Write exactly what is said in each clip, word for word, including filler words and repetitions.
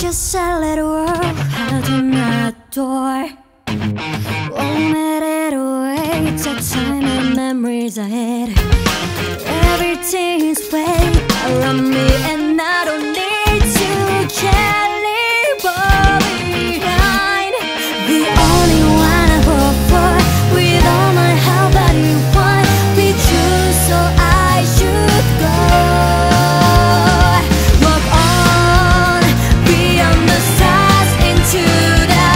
just a little world out of my door. Won't let it away. Take time and memories ahead. Everything's way around me, and I don't need to carry behind. The only one I hope for, with all my heart that you want, be true, so I should go. Walk on beyond the stars into the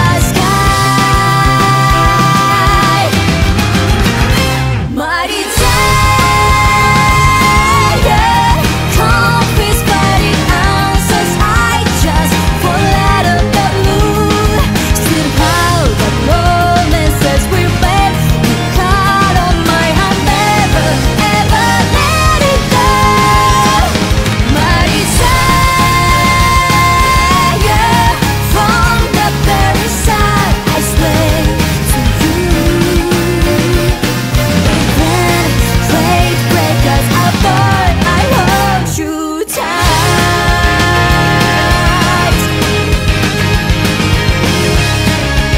sky. Mighty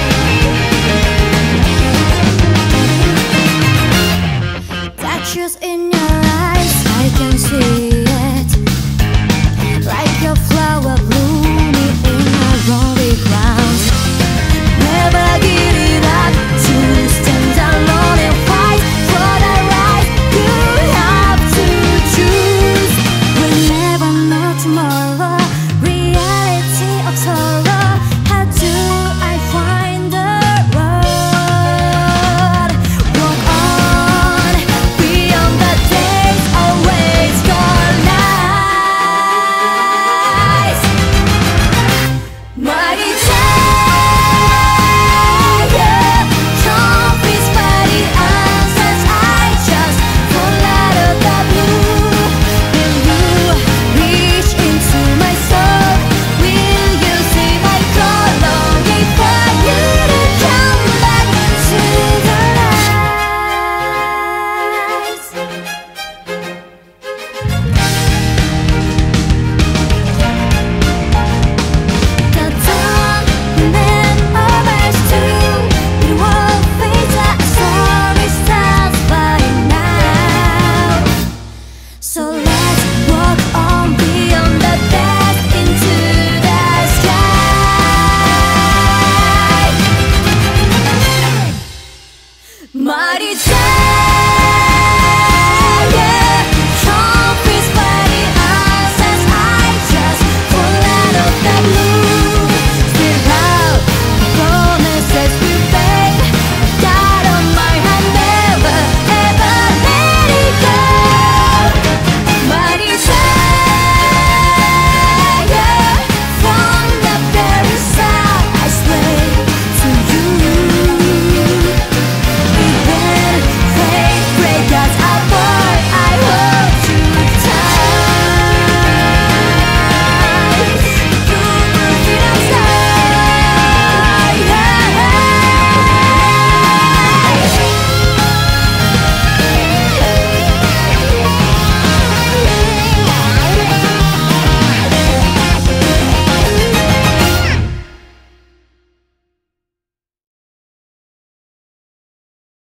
in